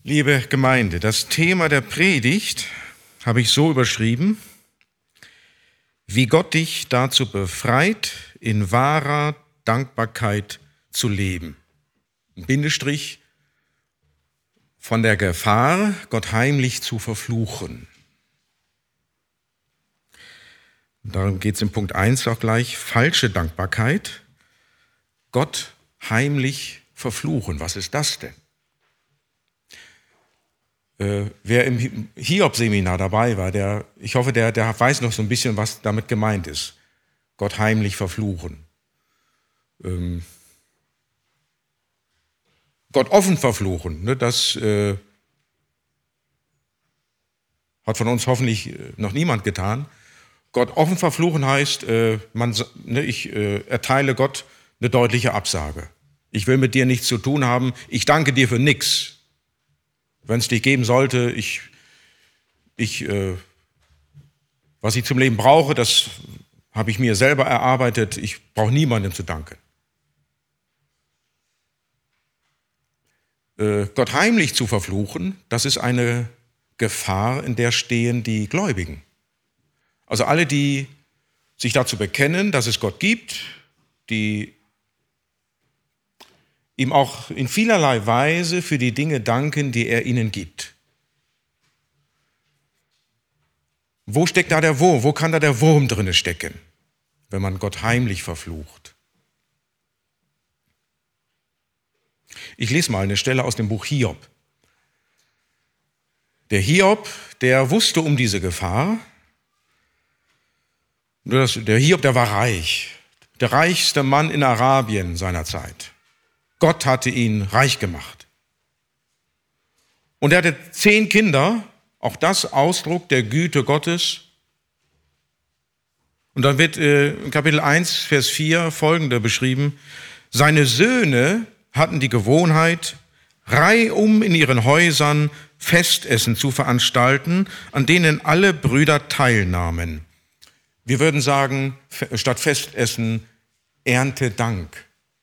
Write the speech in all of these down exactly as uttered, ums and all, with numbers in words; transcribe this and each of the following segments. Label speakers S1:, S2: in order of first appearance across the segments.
S1: Liebe Gemeinde, das Thema der Predigt habe ich so überschrieben: Wie Gott dich dazu befreit, in wahrer Dankbarkeit zu leben. Ein Bindestrich von der Gefahr, Gott heimlich zu verfluchen. Und darum geht es in Punkt eins auch gleich: falsche Dankbarkeit. Gott heimlich verfluchen. Was ist das denn? Äh, wer im Hiob-Seminar dabei war, der, ich hoffe, der, der weiß noch so ein bisschen, was damit gemeint ist. Gott heimlich verfluchen. Ähm, Gott offen verfluchen, ne, das äh, hat von uns hoffentlich noch niemand getan. Gott offen verfluchen heißt, äh, man, ne, ich äh, erteile Gott eine deutliche Absage. Ich will mit dir nichts zu tun haben, ich danke dir für nichts. Wenn es dich geben sollte, ich, ich, äh, was ich zum Leben brauche, das habe ich mir selber erarbeitet, ich brauche niemandem zu danken. Äh, Gott heimlich zu verfluchen, das ist eine Gefahr, in der stehen die Gläubigen. Also alle, die sich dazu bekennen, dass es Gott gibt, die ihm auch in vielerlei Weise für die Dinge danken, die er ihnen gibt. Wo steckt da der Wurm? Wo kann da der Wurm drinne stecken, wenn man Gott heimlich verflucht? Ich lese mal eine Stelle aus dem Buch Hiob. Der Hiob, der wusste um diese Gefahr. Der Hiob, der war reich. Der reichste Mann in Arabien seiner Zeit. Gott hatte ihn reich gemacht. Und er hatte zehn Kinder, auch das Ausdruck der Güte Gottes. Und dann wird äh, in Kapitel eins, Vers vier folgende beschrieben: Seine Söhne hatten die Gewohnheit, reihum in ihren Häusern Festessen zu veranstalten, an denen alle Brüder teilnahmen. Wir würden sagen, statt Festessen, Erntedank.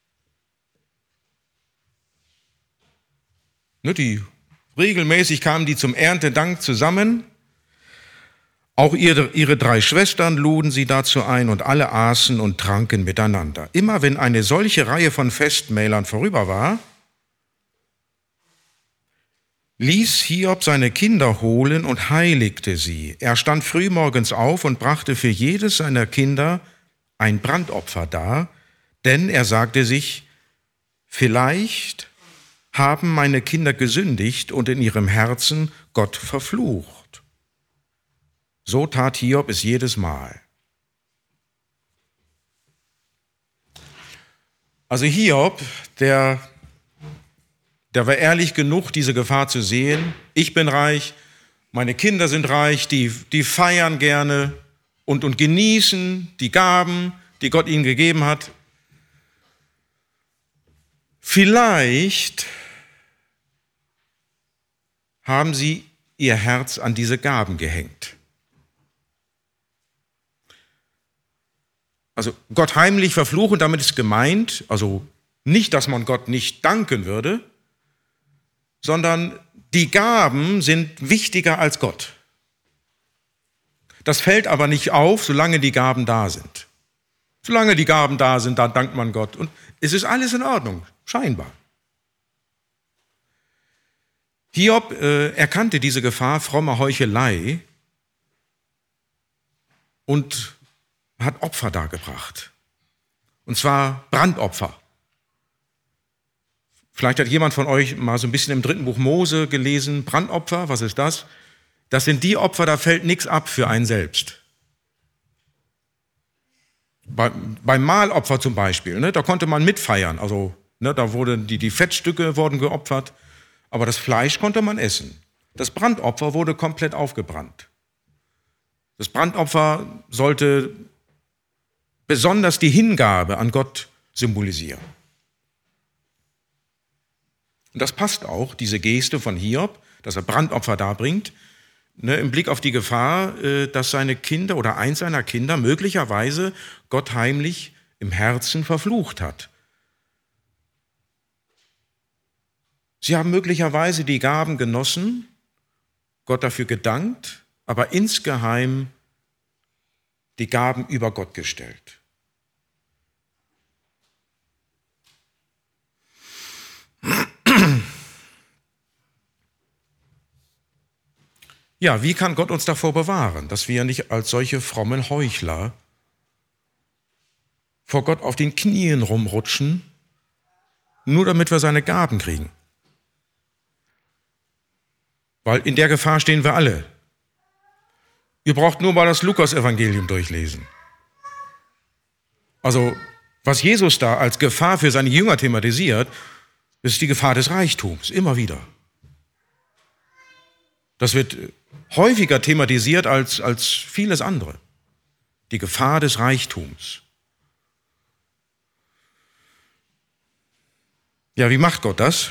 S1: Die, regelmäßig kamen die zum Erntedank zusammen. Auch ihre, ihre drei Schwestern luden sie dazu ein und alle aßen und tranken miteinander. Immer wenn eine solche Reihe von Festmählern vorüber war, ließ Hiob seine Kinder holen und heiligte sie. Er stand frühmorgens auf und brachte für jedes seiner Kinder ein Brandopfer dar, denn er sagte sich, vielleicht haben meine Kinder gesündigt und in ihrem Herzen Gott verflucht. So tat Hiob es jedes Mal. Also Hiob, der, der war ehrlich genug, diese Gefahr zu sehen. Ich bin reich, meine Kinder sind reich, die, die feiern gerne und, und genießen die Gaben, die Gott ihnen gegeben hat. Vielleicht haben sie ihr Herz an diese Gaben gehängt. Also Gott heimlich verfluchen, damit ist gemeint, also nicht, dass man Gott nicht danken würde, sondern die Gaben sind wichtiger als Gott. Das fällt aber nicht auf, solange die Gaben da sind. Solange die Gaben da sind, da dankt man Gott. Und es ist alles in Ordnung, scheinbar. Hiob äh, erkannte diese Gefahr frommer Heuchelei und hat Opfer dargebracht. Und zwar Brandopfer. Vielleicht hat jemand von euch mal so ein bisschen im dritten Buch Mose gelesen, Brandopfer, was ist das? Das sind die Opfer, da fällt nichts ab für einen selbst. Bei, beim Mahlopfer zum Beispiel, ne, da konnte man mitfeiern, also ne, da wurden die, die Fettstücke wurden geopfert, aber das Fleisch konnte man essen. Das Brandopfer wurde komplett aufgebrannt. Das Brandopfer sollte besonders die Hingabe an Gott symbolisieren. Und das passt auch, diese Geste von Hiob, dass er Brandopfer darbringt, ne, im Blick auf die Gefahr, äh, dass seine Kinder oder eins seiner Kinder möglicherweise Gott heimlich im Herzen verflucht hat. Sie haben möglicherweise die Gaben genossen, Gott dafür gedankt, aber insgeheim die Gaben über Gott gestellt. Ja, wie kann Gott uns davor bewahren, dass wir nicht als solche frommen Heuchler vor Gott auf den Knien rumrutschen, nur damit wir seine Gaben kriegen? Weil in der Gefahr stehen wir alle. Ihr braucht nur mal das Lukas-Evangelium durchlesen. Also, was Jesus da als Gefahr für seine Jünger thematisiert, ist die Gefahr des Reichtums, immer wieder. Das wird häufiger thematisiert als, als vieles andere. Die Gefahr des Reichtums. Ja, wie macht Gott das?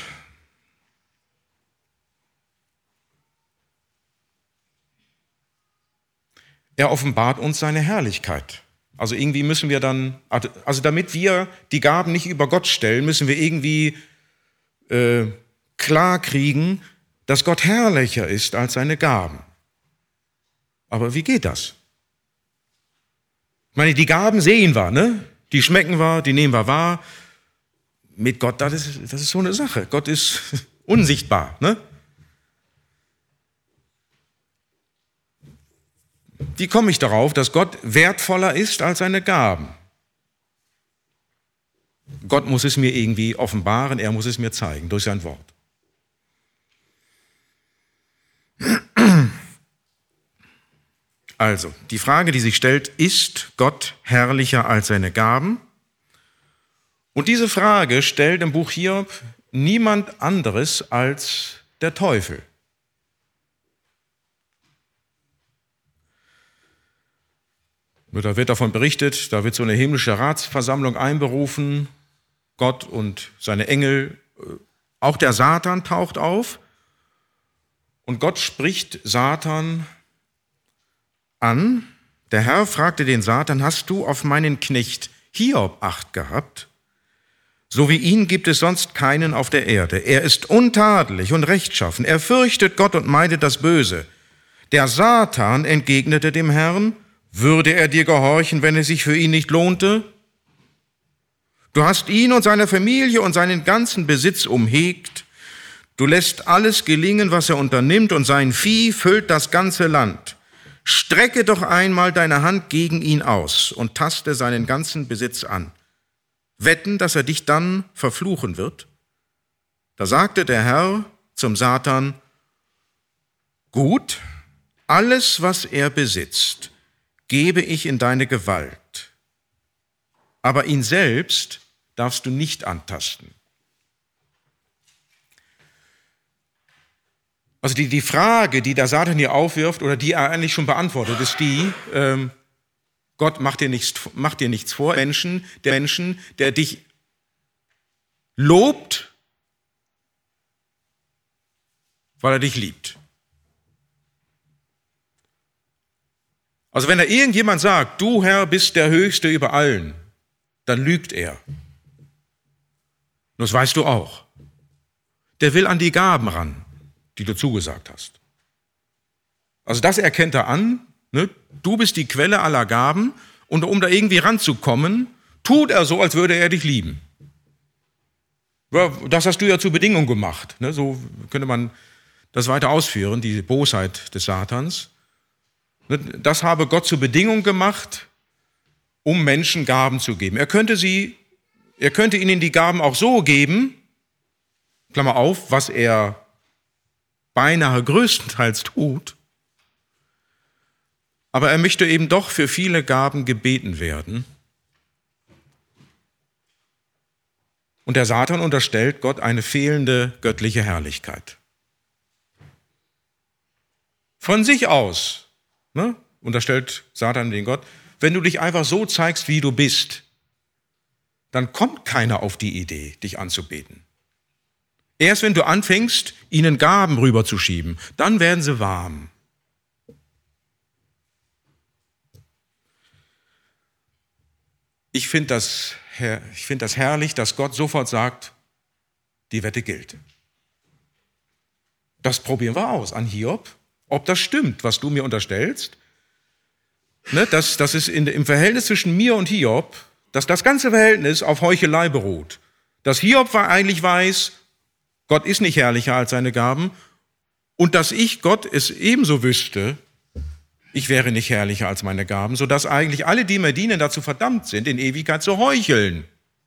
S1: Er offenbart uns seine Herrlichkeit. Also irgendwie müssen wir dann, also damit wir die Gaben nicht über Gott stellen, müssen wir irgendwie äh, klar kriegen, dass Gott herrlicher ist als seine Gaben. Aber wie geht das? Ich meine, die Gaben sehen wir, ne? Die schmecken wir, die nehmen wir wahr. Mit Gott, das ist, das ist so eine Sache. Gott ist unsichtbar, ne? Wie komme ich darauf, dass Gott wertvoller ist als seine Gaben? Gott muss es mir irgendwie offenbaren, er muss es mir zeigen durch sein Wort. Also, die Frage, die sich stellt, ist Gott herrlicher als seine Gaben? Und diese Frage stellt im Buch Hiob niemand anderes als der Teufel. Da wird davon berichtet, da wird so eine himmlische Ratsversammlung einberufen, Gott und seine Engel, auch der Satan taucht auf und Gott spricht Satan an. Der Herr fragte den Satan, hast du auf meinen Knecht Hiob Acht gehabt? So wie ihn gibt es sonst keinen auf der Erde. Er ist untadelig und rechtschaffen, er fürchtet Gott und meidet das Böse. Der Satan entgegnete dem Herrn, würde er dir gehorchen, wenn es sich für ihn nicht lohnte? Du hast ihn und seine Familie und seinen ganzen Besitz umhegt. Du lässt alles gelingen, was er unternimmt, und sein Vieh füllt das ganze Land. Strecke doch einmal deine Hand gegen ihn aus und taste seinen ganzen Besitz an. Wetten, dass er dich dann verfluchen wird? Da sagte der Herr zum Satan, gut, alles, was er besitzt, gebe ich in deine Gewalt, aber ihn selbst darfst du nicht antasten. Also die, die Frage, die der Satan hier aufwirft, oder die er eigentlich schon beantwortet, ist die, ähm, Gott macht dir nichts, macht dir nichts vor, Menschen, der Menschen, der dich lobt, weil er dich liebt. Also wenn da irgendjemand sagt, du Herr bist der Höchste über allen, dann lügt er. Und das weißt du auch. Der will an die Gaben ran, die du zugesagt hast. Also das erkennt er an, ne? Du bist die Quelle aller Gaben und um da irgendwie ranzukommen, tut er so, als würde er dich lieben. Das hast du ja zur Bedingung gemacht. Ne? So könnte man das weiter ausführen, die Bosheit des Satans. Das habe Gott zur Bedingung gemacht, um Menschen Gaben zu geben. Er könnte sie, er könnte ihnen die Gaben auch so geben, Klammer auf, was er beinahe größtenteils tut, aber er möchte eben doch für viele Gaben gebeten werden. Und der Satan unterstellt Gott eine fehlende göttliche Herrlichkeit. Von sich aus Ne? unterstellt Satan den Gott, wenn du dich einfach so zeigst, wie du bist, dann kommt keiner auf die Idee, dich anzubeten. Erst wenn du anfängst, ihnen Gaben rüberzuschieben, dann werden sie warm. Ich finde das, ich find das herrlich, dass Gott sofort sagt, die Wette gilt. Das probieren wir aus an Hiob, ob das stimmt, was du mir unterstellst. Ne, dass, dass es in, im Verhältnis zwischen mir und Hiob, dass das ganze Verhältnis auf Heuchelei beruht. Dass Hiob eigentlich weiß, Gott ist nicht herrlicher als seine Gaben und dass ich, Gott, es ebenso wüsste, ich wäre nicht herrlicher als meine Gaben, sodass eigentlich alle, die mir dienen, dazu verdammt sind, in Ewigkeit zu heucheln.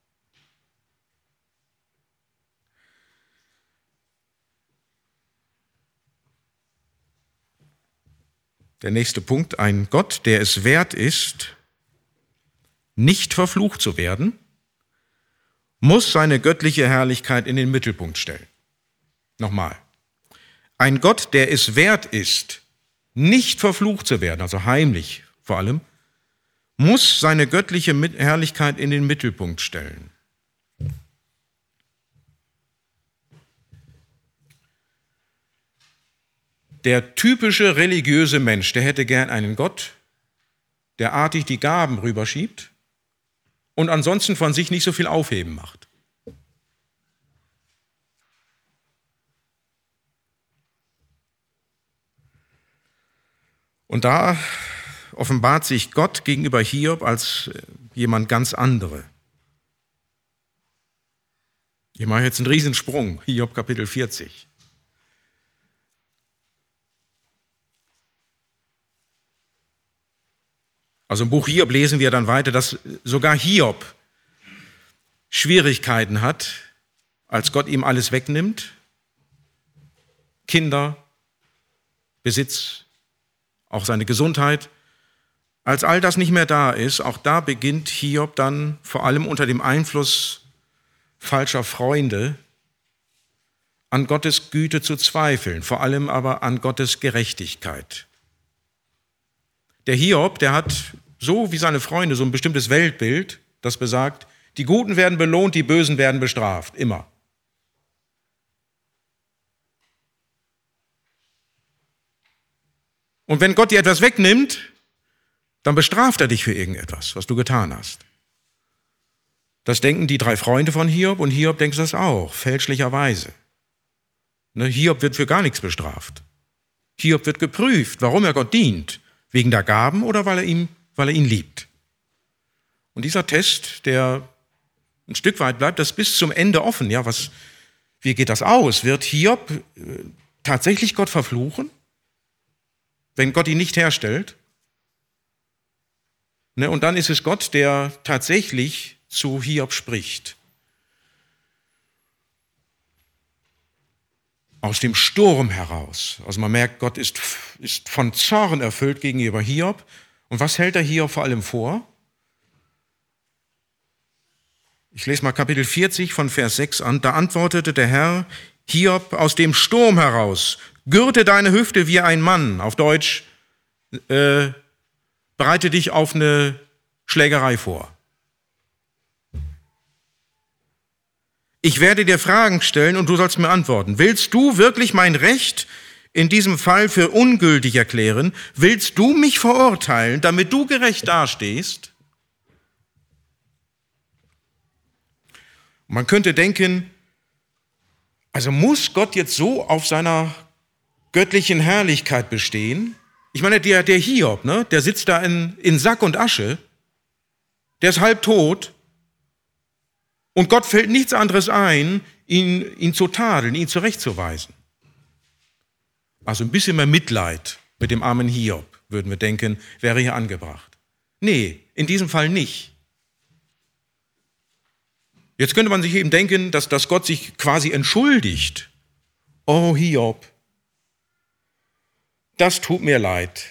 S1: Der nächste Punkt, ein Gott, der es wert ist, nicht verflucht zu werden, muss seine göttliche Herrlichkeit in den Mittelpunkt stellen. Nochmal. Ein Gott, der es wert ist, nicht verflucht zu werden, also heimlich vor allem, muss seine göttliche Herrlichkeit in den Mittelpunkt stellen. Der typische religiöse Mensch, der hätte gern einen Gott, der artig die Gaben rüberschiebt und ansonsten von sich nicht so viel Aufheben macht. Und da offenbart sich Gott gegenüber Hiob als jemand ganz andere. Ich mache jetzt einen Riesensprung, Hiob Kapitel vierzig. Also im Buch Hiob lesen wir dann weiter, dass sogar Hiob Schwierigkeiten hat, als Gott ihm alles wegnimmt. Kinder, Besitz, auch seine Gesundheit. Als all das nicht mehr da ist, auch da beginnt Hiob dann vor allem unter dem Einfluss falscher Freunde an Gottes Güte zu zweifeln, vor allem aber an Gottes Gerechtigkeit. Der Hiob, der hat so wie seine Freunde so ein bestimmtes Weltbild, das besagt, die Guten werden belohnt, die Bösen werden bestraft, immer. Und wenn Gott dir etwas wegnimmt, dann bestraft er dich für irgendetwas, was du getan hast. Das denken die drei Freunde von Hiob und Hiob denkt das auch, fälschlicherweise. Ne, Hiob wird für gar nichts bestraft. Hiob wird geprüft, warum er Gott dient. Wegen der Gaben oder weil er ihn, weil er ihn liebt. Und dieser Test, der ein Stück weit bleibt, das bis zum Ende offen. Ja, was, wie geht das aus? Wird Hiob äh, tatsächlich Gott verfluchen, wenn Gott ihn nicht herstellt? Ne, und dann ist es Gott, der tatsächlich zu Hiob spricht. Aus dem Sturm heraus. Also man merkt, Gott ist, ist von Zorn erfüllt gegenüber Hiob. Und was hält er Hiob vor allem vor? Ich lese mal Kapitel vierzig von Vers sechs an. Da antwortete der Herr Hiob aus dem Sturm heraus: Gürte deine Hüfte wie ein Mann. Auf Deutsch, äh, bereite dich auf eine Schlägerei vor. Ich werde dir Fragen stellen und du sollst mir antworten. Willst du wirklich mein Recht in diesem Fall für ungültig erklären? Willst du mich verurteilen, damit du gerecht dastehst? Man könnte denken, also muss Gott jetzt so auf seiner göttlichen Herrlichkeit bestehen? Ich meine, der, der Hiob, ne, der sitzt da in, in Sack und Asche, der ist halb tot. Und Gott fällt nichts anderes ein, ihn, ihn zu tadeln, ihn zurechtzuweisen. Also ein bisschen mehr Mitleid mit dem armen Hiob, würden wir denken, wäre hier angebracht. Nee, in diesem Fall nicht. Jetzt könnte man sich eben denken, dass, dass Gott sich quasi entschuldigt. Oh Hiob, das tut mir leid.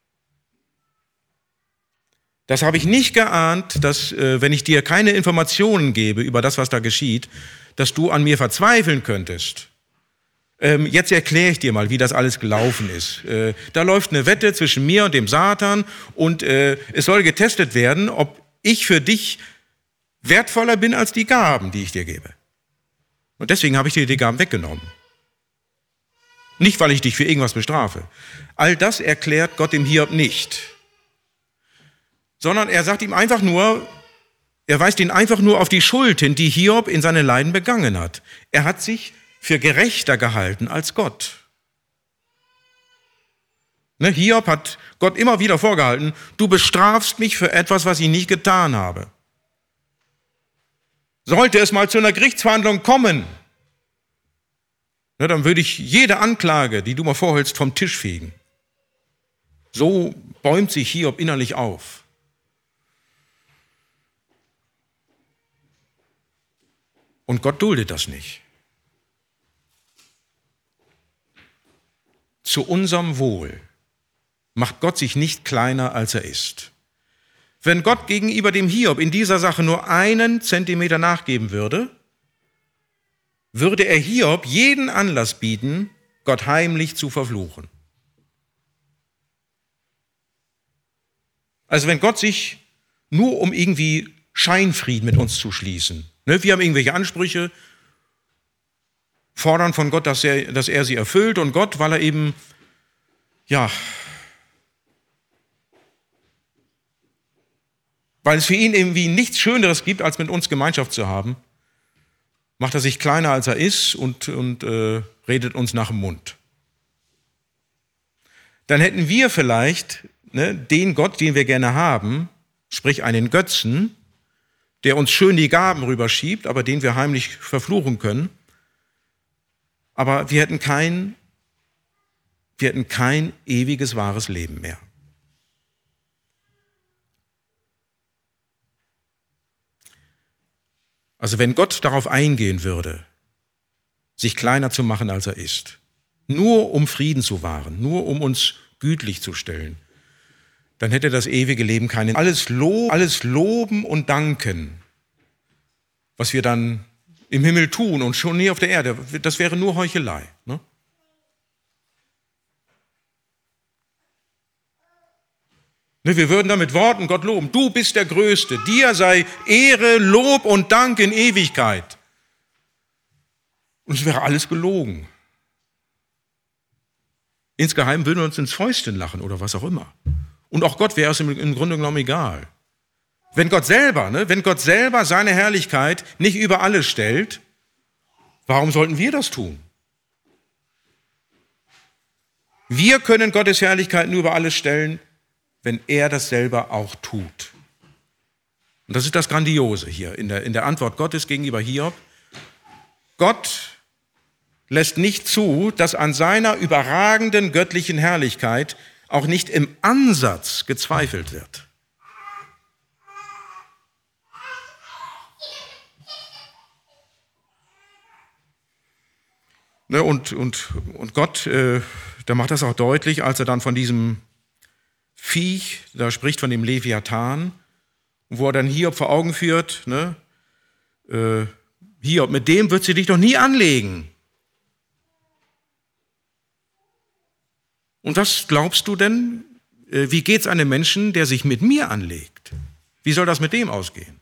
S1: Das habe ich nicht geahnt, dass, äh, wenn ich dir keine Informationen gebe über das, was da geschieht, dass du an mir verzweifeln könntest. Ähm, jetzt erkläre ich dir mal, wie das alles gelaufen ist. Äh, da läuft eine Wette zwischen mir und dem Satan und äh, es soll getestet werden, ob ich für dich wertvoller bin als die Gaben, die ich dir gebe. Und deswegen habe ich dir die Gaben weggenommen. Nicht, weil ich dich für irgendwas bestrafe. All das erklärt Gott dem Hiob nicht. Sondern er sagt ihm einfach nur, er weist ihn einfach nur auf die Schuld hin, die Hiob in seinen Leiden begangen hat. Er hat sich für gerechter gehalten als Gott. Ne, Hiob hat Gott immer wieder vorgehalten, du bestrafst mich für etwas, was ich nicht getan habe. Sollte es mal zu einer Gerichtsverhandlung kommen, ne, dann würde ich jede Anklage, die du mir vorhältst, vom Tisch fegen. So bäumt sich Hiob innerlich auf. Und Gott duldet das nicht. Zu unserem Wohl macht Gott sich nicht kleiner, als er ist. Wenn Gott gegenüber dem Hiob in dieser Sache nur einen Zentimeter nachgeben würde, würde er Hiob jeden Anlass bieten, Gott heimlich zu verfluchen. Also wenn Gott sich nur um irgendwie Scheinfrieden mit uns zu schließen, ne, wir haben irgendwelche Ansprüche, fordern von Gott, dass er, dass er sie erfüllt, und Gott, weil er eben, ja, weil es für ihn irgendwie nichts Schöneres gibt, als mit uns Gemeinschaft zu haben, macht er sich kleiner, als er ist, und, und äh, redet uns nach dem Mund. Dann hätten wir vielleicht, ne, den Gott, den wir gerne haben, sprich einen Götzen, der uns schön die Gaben rüberschiebt, aber den wir heimlich verfluchen können. Aber wir hätten kein, wir hätten kein ewiges, wahres Leben mehr. Also wenn Gott darauf eingehen würde, sich kleiner zu machen, als er ist, nur um Frieden zu wahren, nur um uns gütlich zu stellen, dann hätte das ewige Leben keinen. Alles, Lob, alles Loben und Danken, was wir dann im Himmel tun und schon nie auf der Erde, das wäre nur Heuchelei. Ne? Wir würden dann mit Worten Gott loben. Du bist der Größte, dir sei Ehre, Lob und Dank in Ewigkeit. Und es wäre alles gelogen. Insgeheim würden wir uns ins Fäustchen lachen oder was auch immer. Und auch Gott wäre es im, im Grunde genommen egal. Wenn Gott selber, ne, wenn Gott selber seine Herrlichkeit nicht über alles stellt, warum sollten wir das tun? Wir können Gottes Herrlichkeit nur über alles stellen, wenn er das selber auch tut. Und das ist das Grandiose hier in der, in der Antwort Gottes gegenüber Hiob. Gott lässt nicht zu, dass an seiner überragenden göttlichen Herrlichkeit auch nicht im Ansatz gezweifelt wird. Ne, und, und, und Gott, äh, der macht das auch deutlich, als er dann von diesem Viech, da spricht von dem Leviathan, wo er dann Hiob vor Augen führt, ne, äh, Hiob, mit dem wird sie dich doch nie anlegen. Und was glaubst du denn, äh, wie geht's einem Menschen, der sich mit mir anlegt? Wie soll das mit dem ausgehen?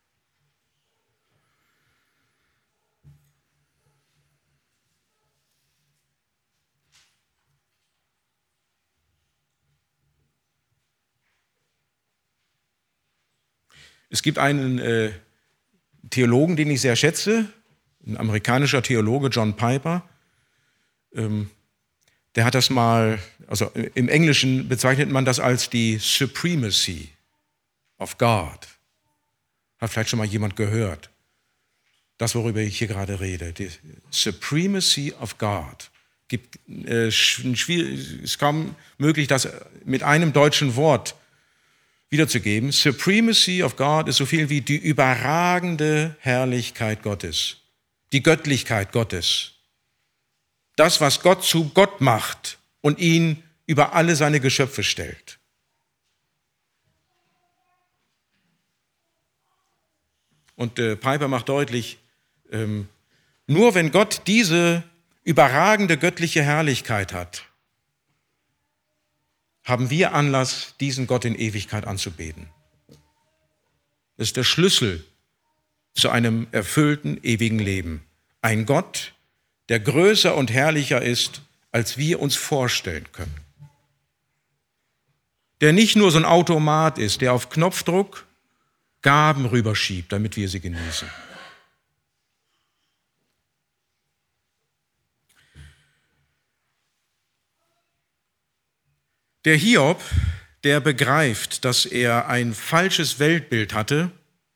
S1: Es gibt einen äh, Theologen, den ich sehr schätze, ein amerikanischer Theologe, John Piper. Ähm, der hat das mal, also im Englischen bezeichnet man das als die Supremacy of God. Hat vielleicht schon mal jemand gehört. Das, worüber ich hier gerade rede. Die Supremacy of God. Gibt, äh, schwierig, ist kaum möglich, das mit einem deutschen Wort wiederzugeben. Supremacy of God ist so viel wie die überragende Herrlichkeit Gottes, die Göttlichkeit Gottes. Das, was Gott zu Gott macht und ihn über alle seine Geschöpfe stellt. Und äh, Piper macht deutlich, ähm, nur wenn Gott diese überragende göttliche Herrlichkeit hat, haben wir Anlass, diesen Gott in Ewigkeit anzubeten. Das ist der Schlüssel zu einem erfüllten, ewigen Leben. Ein Gott, der größer und herrlicher ist, als wir uns vorstellen können. Der nicht nur so ein Automat ist, der auf Knopfdruck Gaben rüberschiebt, damit wir sie genießen. Der Hiob, der begreift, dass er ein falsches Weltbild hatte,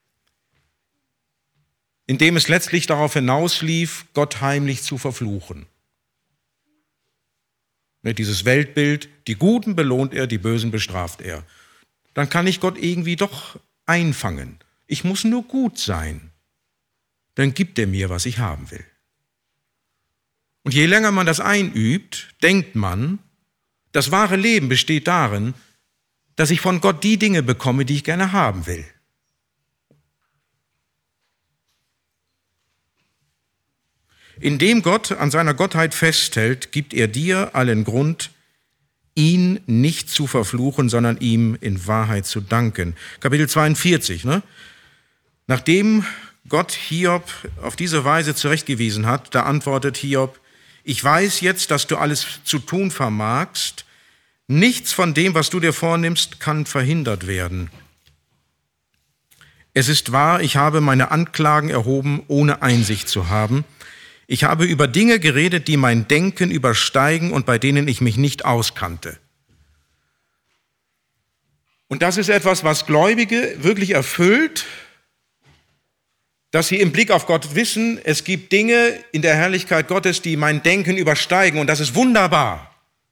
S1: in dem es letztlich darauf hinauslief, Gott heimlich zu verfluchen. Dieses Weltbild, die Guten belohnt er, die Bösen bestraft er. Dann kann ich Gott irgendwie doch einfangen. Ich muss nur gut sein. Dann gibt er mir, was ich haben will. Und je länger man das einübt, denkt man, das wahre Leben besteht darin, dass ich von Gott die Dinge bekomme, die ich gerne haben will. Indem Gott an seiner Gottheit festhält, gibt er dir allen Grund, ihn nicht zu verfluchen, sondern ihm in Wahrheit zu danken. Kapitel zweiundvierzig, ne? Nachdem Gott Hiob auf diese Weise zurechtgewiesen hat, da antwortet Hiob: Ich weiß jetzt, dass du alles zu tun vermagst. Nichts von dem, was du dir vornimmst, kann verhindert werden. Es ist wahr, ich habe meine Anklagen erhoben, ohne Einsicht zu haben. Ich habe über Dinge geredet, die mein Denken übersteigen und bei denen ich mich nicht auskannte. Und das ist etwas, was Gläubige wirklich erfüllt, dass sie im Blick auf Gott wissen, es gibt Dinge in der Herrlichkeit Gottes, die mein Denken übersteigen, und das ist wunderbar.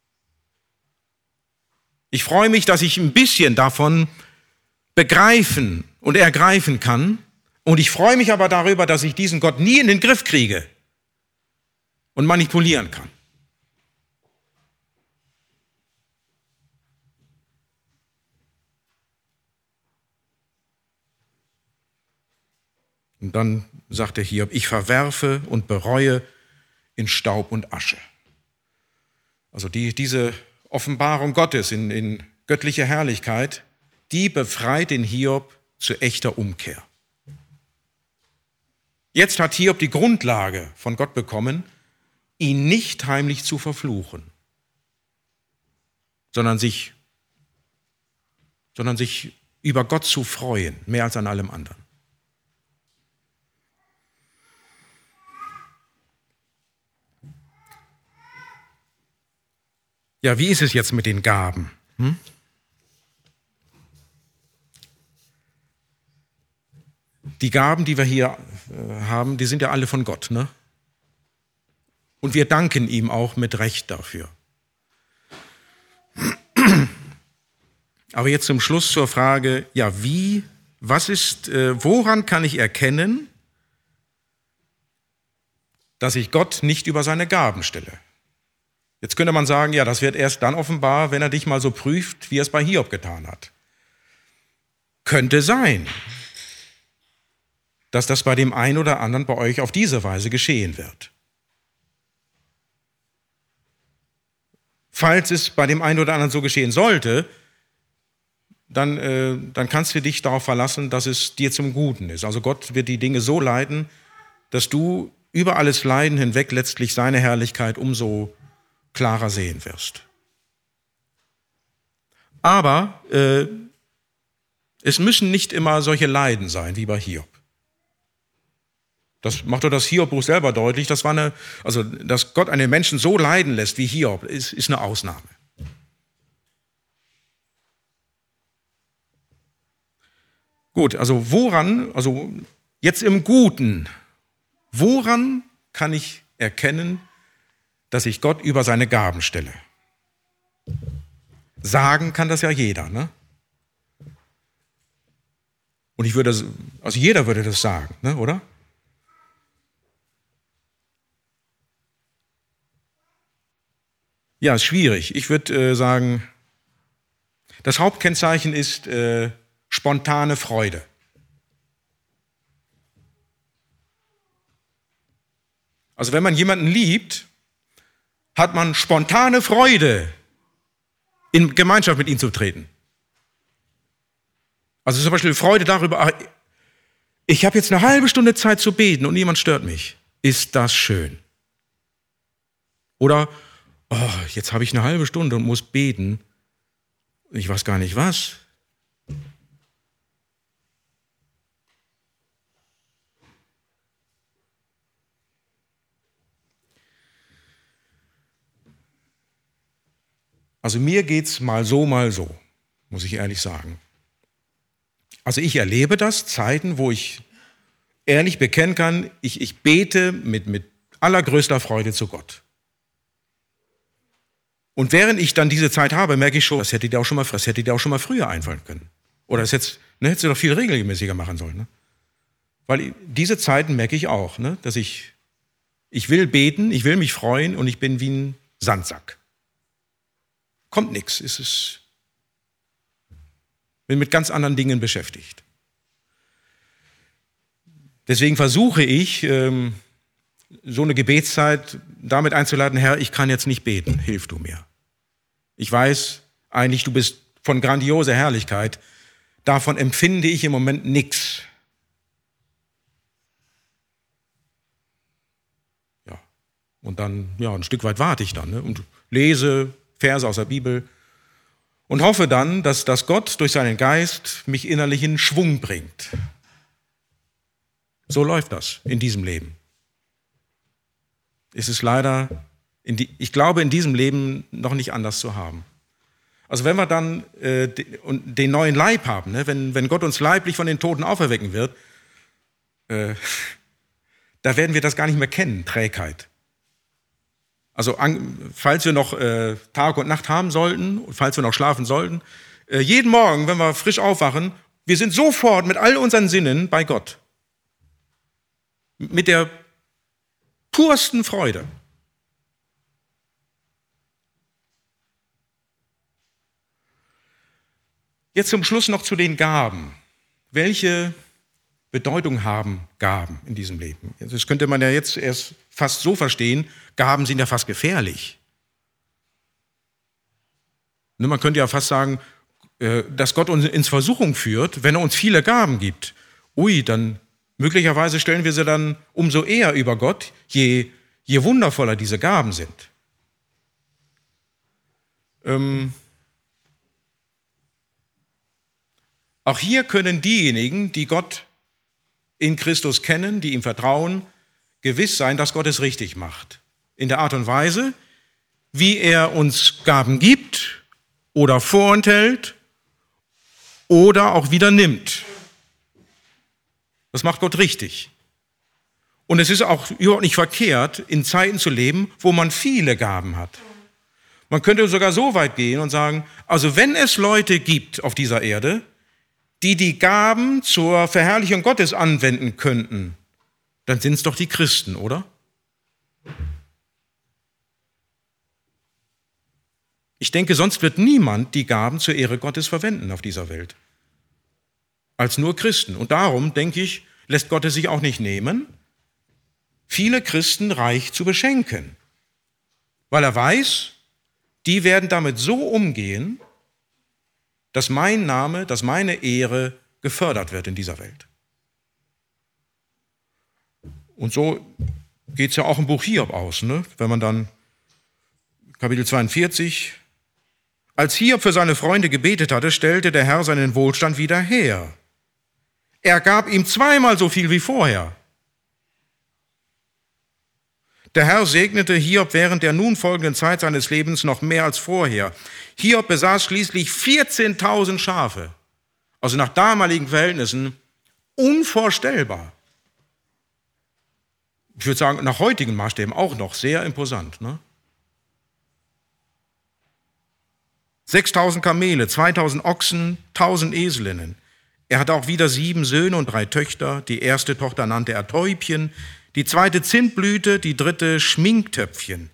S1: Ich freue mich, dass ich ein bisschen davon begreifen und ergreifen kann, und ich freue mich aber darüber, dass ich diesen Gott nie in den Griff kriege und manipulieren kann. Und dann sagt er Hiob: Ich verwerfe und bereue in Staub und Asche. Also die, diese Offenbarung Gottes in, in göttlicher Herrlichkeit, die befreit den Hiob zu echter Umkehr. Jetzt hat Hiob die Grundlage von Gott bekommen, ihn nicht heimlich zu verfluchen, sondern sich, sondern sich über Gott zu freuen, mehr als an allem anderen. Ja, wie ist es jetzt mit den Gaben? Hm? Die Gaben, die wir hier äh, haben, die sind ja alle von Gott, ne? Und wir danken ihm auch mit Recht dafür. Aber jetzt zum Schluss zur Frage, ja, wie, was ist, äh, woran kann ich erkennen, dass ich Gott nicht über seine Gaben stelle? Jetzt könnte man sagen, ja, das wird erst dann offenbar, wenn er dich mal so prüft, wie er es bei Hiob getan hat. Könnte sein, dass das bei dem einen oder anderen bei euch auf diese Weise geschehen wird. Falls es bei dem einen oder anderen so geschehen sollte, dann, äh, dann kannst du dich darauf verlassen, dass es dir zum Guten ist. Also Gott wird die Dinge so leiten, dass du über alles Leiden hinweg letztlich seine Herrlichkeit umso klarer sehen wirst. Aber äh, es müssen nicht immer solche Leiden sein, wie bei Hiob. Das macht doch das Hiob-Buch selber deutlich. Das war eine, also, dass Gott einen Menschen so leiden lässt wie Hiob, ist, ist eine Ausnahme. Gut, also woran, also jetzt im Guten, woran kann ich erkennen, dass ich Gott über seine Gaben stelle? Sagen kann das ja jeder, ne? Und ich würde, also jeder würde das sagen, ne, oder? Ja, ist schwierig. Ich würde äh, sagen, das Hauptkennzeichen ist äh, spontane Freude. Also wenn man jemanden liebt, hat man spontane Freude, in Gemeinschaft mit ihm zu treten. Also zum Beispiel Freude darüber, ich habe jetzt eine halbe Stunde Zeit zu beten und niemand stört mich. Ist das schön? Oder, oh, jetzt habe ich eine halbe Stunde und muss beten. Ich weiß gar nicht was. Also mir geht's mal so, mal so, muss ich ehrlich sagen. Also ich erlebe das, Zeiten, wo ich ehrlich bekennen kann, ich, ich bete mit, mit allergrößter Freude zu Gott. Und während ich dann diese Zeit habe, merke ich schon, das hätte dir auch schon mal, das hätte dir auch schon mal früher einfallen können. Oder das hättest, ne, hättest du doch viel regelmäßiger machen sollen. Ne? Weil diese Zeiten merke ich auch, ne, dass ich, ich will beten, ich will mich freuen und ich bin wie ein Sandsack. Kommt nichts, es ist, bin mit ganz anderen Dingen beschäftigt. Deswegen versuche ich, ähm, so eine Gebetszeit damit einzuleiten, Herr, ich kann jetzt nicht beten, hilf du mir. Ich weiß eigentlich, du bist von grandioser Herrlichkeit, davon empfinde ich im Moment nichts. Ja, und dann, ja, ein Stück weit warte ich dann, ne, und lese Verse aus der Bibel und hoffe dann, dass, dass Gott durch seinen Geist mich innerlich in Schwung bringt. So läuft das in diesem Leben. Es ist leider, in die, ich glaube, in diesem Leben noch nicht anders zu haben. Also wenn wir dann äh, den, den neuen Leib haben, ne, wenn, wenn Gott uns leiblich von den Toten auferwecken wird, äh, da werden wir das gar nicht mehr kennen, Trägheit. Also an, falls wir noch äh, Tag und Nacht haben sollten, falls wir noch schlafen sollten, äh, jeden Morgen, wenn wir frisch aufwachen, wir sind sofort mit all unseren Sinnen bei Gott. Mit der pursten Freude. Jetzt zum Schluss noch zu den Gaben. Welche Bedeutung haben Gaben in diesem Leben? Das könnte man ja jetzt erst fast so verstehen, Gaben sind ja fast gefährlich. Man könnte ja fast sagen, dass Gott uns ins Versuchung führt, wenn er uns viele Gaben gibt. Ui, dann möglicherweise stellen wir sie dann umso eher über Gott, je, je wundervoller diese Gaben sind. Ähm, auch hier können diejenigen, die Gott in Christus kennen, die ihm vertrauen, gewiss sein, dass Gott es richtig macht. In der Art und Weise, wie er uns Gaben gibt oder vorenthält oder auch wieder nimmt. Das macht Gott richtig. Und es ist auch überhaupt nicht verkehrt, in Zeiten zu leben, wo man viele Gaben hat. Man könnte sogar so weit gehen und sagen, also wenn es Leute gibt auf dieser Erde, die die Gaben zur Verherrlichung Gottes anwenden könnten, dann sind es doch die Christen, oder? Ich denke, sonst wird niemand die Gaben zur Ehre Gottes verwenden auf dieser Welt. Als nur Christen. Und darum, denke ich, lässt Gott es sich auch nicht nehmen, viele Christen reich zu beschenken. Weil er weiß, die werden damit so umgehen, dass mein Name, dass meine Ehre gefördert wird in dieser Welt. Und so geht es ja auch im Buch Hiob aus, ne? Wenn man dann, Kapitel zweiundvierzig, als Hiob für seine Freunde gebetet hatte, stellte der Herr seinen Wohlstand wieder her. Er gab ihm zweimal so viel wie vorher. Der Herr segnete Hiob während der nun folgenden Zeit seines Lebens noch mehr als vorher. Hiob besaß schließlich vierzehntausend Schafe. Also nach damaligen Verhältnissen unvorstellbar. Ich würde sagen, nach heutigen Maßstäben auch noch sehr imposant. Ne? sechstausend Kamele, zweitausend Ochsen, tausend Eselinnen. Er hatte auch wieder sieben Söhne und drei Töchter. Die erste Tochter nannte er Täubchen, die zweite Zimtblüte, die dritte Schminktöpfchen.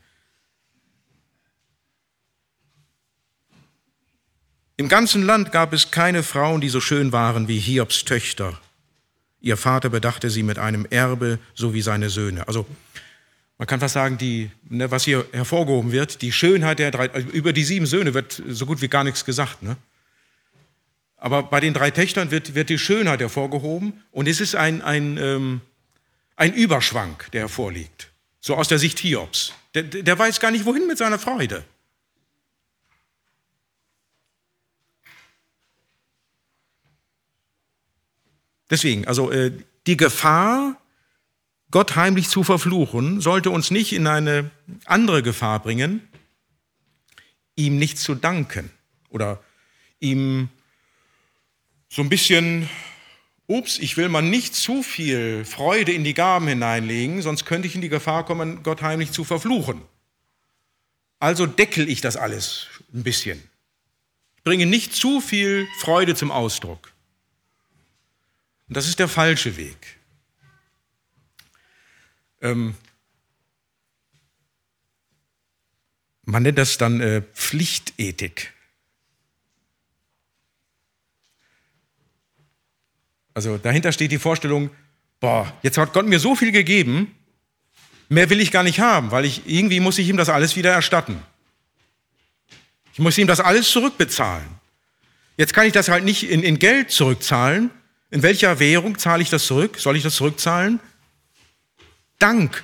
S1: Im ganzen Land gab es keine Frauen, die so schön waren wie Hiobs Töchter. Ihr Vater bedachte sie mit einem Erbe, so wie seine Söhne. Also man kann fast sagen, die, ne, was hier hervorgehoben wird, die Schönheit der drei, also über die sieben Söhne wird so gut wie gar nichts gesagt. Ne? Aber bei den drei Töchtern wird, wird die Schönheit hervorgehoben und es ist ein, ein, ähm, ein Überschwang, der hervorliegt. So aus der Sicht Hiobs. Der, der weiß gar nicht, wohin mit seiner Freude. Deswegen, also äh, die Gefahr, Gott heimlich zu verfluchen, sollte uns nicht in eine andere Gefahr bringen, ihm nicht zu danken oder ihm so ein bisschen, ups, ich will mal nicht zu viel Freude in die Gaben hineinlegen, sonst könnte ich in die Gefahr kommen, Gott heimlich zu verfluchen. Also deckel ich das alles ein bisschen. Ich bringe nicht zu viel Freude zum Ausdruck. Und das ist der falsche Weg. Ähm, man nennt das dann äh, Pflichtethik. Also dahinter steht die Vorstellung, boah, jetzt hat Gott mir so viel gegeben, mehr will ich gar nicht haben, weil ich irgendwie muss ich ihm das alles wieder erstatten. Ich muss ihm das alles zurückbezahlen. Jetzt kann ich das halt nicht in, in Geld zurückzahlen. In welcher Währung zahle ich das zurück? Soll ich das zurückzahlen? Dank.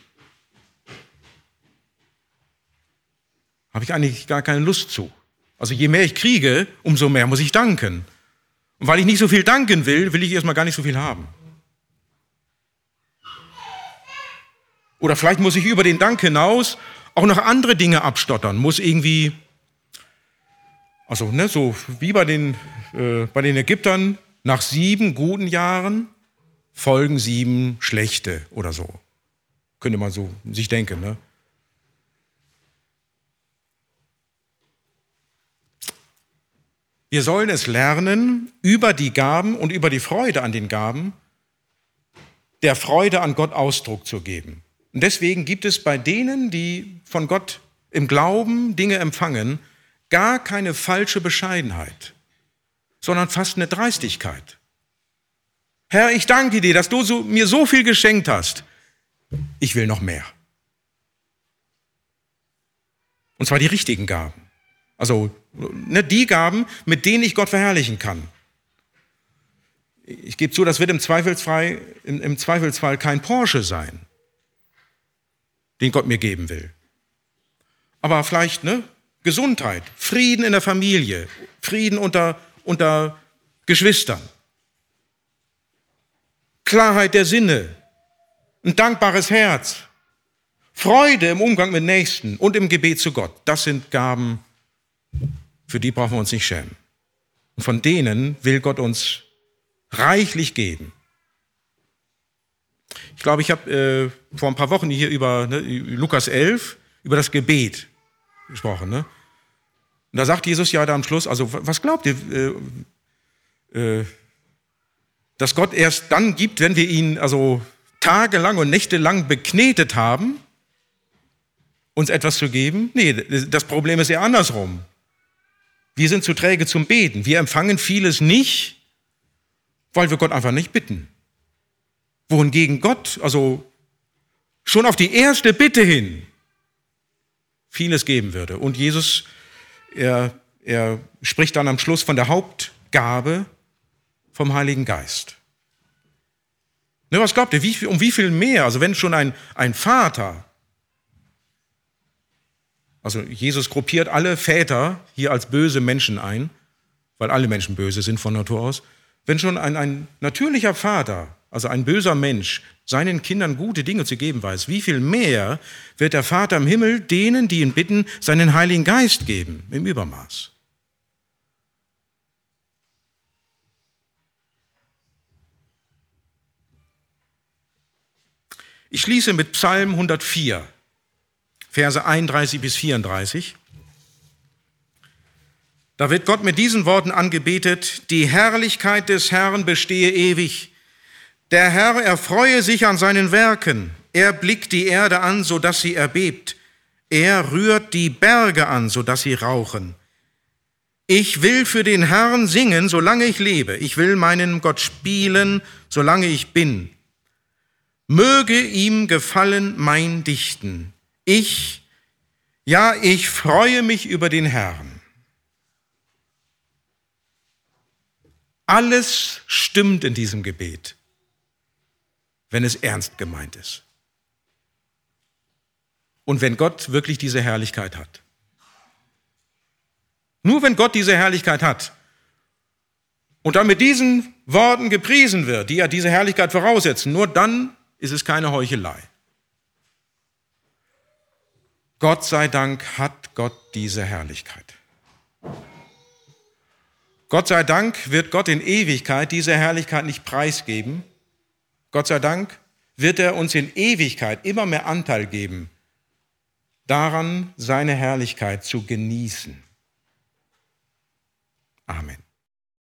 S1: Habe ich eigentlich gar keine Lust zu. Also je mehr ich kriege, umso mehr muss ich danken. Und weil ich nicht so viel danken will, will ich erstmal gar nicht so viel haben. Oder vielleicht muss ich über den Dank hinaus auch noch andere Dinge abstottern. Muss irgendwie, also ne, so wie bei den, äh, bei den Ägyptern, nach sieben guten Jahren folgen sieben schlechte oder so. Könnte man so sich denken, ne? Wir sollen es lernen, über die Gaben und über die Freude an den Gaben, der Freude an Gott Ausdruck zu geben. Und deswegen gibt es bei denen, die von Gott im Glauben Dinge empfangen, gar keine falsche Bescheidenheit, sondern fast eine Dreistigkeit. Herr, ich danke dir, dass du so, mir so viel geschenkt hast. Ich will noch mehr. Und zwar die richtigen Gaben. Also ne, die Gaben, mit denen ich Gott verherrlichen kann. Ich gebe zu, das wird im Zweifelsfall, im, im Zweifelsfall kein Porsche sein, den Gott mir geben will. Aber vielleicht ne, Gesundheit, Frieden in der Familie, Frieden unter, unter Geschwistern, Klarheit der Sinne, ein dankbares Herz, Freude im Umgang mit Nächsten und im Gebet zu Gott. Das sind Gaben, für die brauchen wir uns nicht schämen. Und von denen will Gott uns reichlich geben. Ich glaube, ich habe äh, vor ein paar Wochen hier über ne, Lukas elf, über das Gebet gesprochen. Ne? Und da sagt Jesus ja da am Schluss, also was glaubt ihr, äh, äh, dass Gott erst dann gibt, wenn wir ihn also tagelang und nächtelang beknetet haben, uns etwas zu geben? Nee, das Problem ist eher andersrum. Wir sind zu träge zum Beten. Wir empfangen vieles nicht, weil wir Gott einfach nicht bitten. Wohingegen Gott, also schon auf die erste Bitte hin, vieles geben würde. Und Jesus, er, er spricht dann am Schluss von der Hauptgabe vom Heiligen Geist. Ne, was glaubt ihr, wie, um wie viel mehr? Also wenn schon ein, ein Vater, also Jesus gruppiert alle Väter hier als böse Menschen ein, weil alle Menschen böse sind von Natur aus. Wenn schon ein, ein natürlicher Vater, also ein böser Mensch, seinen Kindern gute Dinge zu geben weiß, wie viel mehr wird der Vater im Himmel denen, die ihn bitten, seinen Heiligen Geist geben, im Übermaß. Ich schließe mit Psalm hundertvier. Verse einunddreißig bis vierunddreißig. Da wird Gott mit diesen Worten angebetet: Die Herrlichkeit des Herrn bestehe ewig. Der Herr erfreue sich an seinen Werken. Er blickt die Erde an, so dass sie erbebt. Er rührt die Berge an, so dass sie rauchen. Ich will für den Herrn singen, solange ich lebe. Ich will meinen Gott spielen, solange ich bin. Möge ihm gefallen mein Dichten. Ich, ja, ich freue mich über den Herrn. Alles stimmt in diesem Gebet, wenn es ernst gemeint ist. Und wenn Gott wirklich diese Herrlichkeit hat. Nur wenn Gott diese Herrlichkeit hat und dann mit diesen Worten gepriesen wird, die ja diese Herrlichkeit voraussetzen, nur dann ist es keine Heuchelei. Gott sei Dank hat Gott diese Herrlichkeit. Gott sei Dank wird Gott in Ewigkeit diese Herrlichkeit nicht preisgeben. Gott sei Dank wird er uns in Ewigkeit immer mehr Anteil geben, daran seine Herrlichkeit zu genießen. Amen.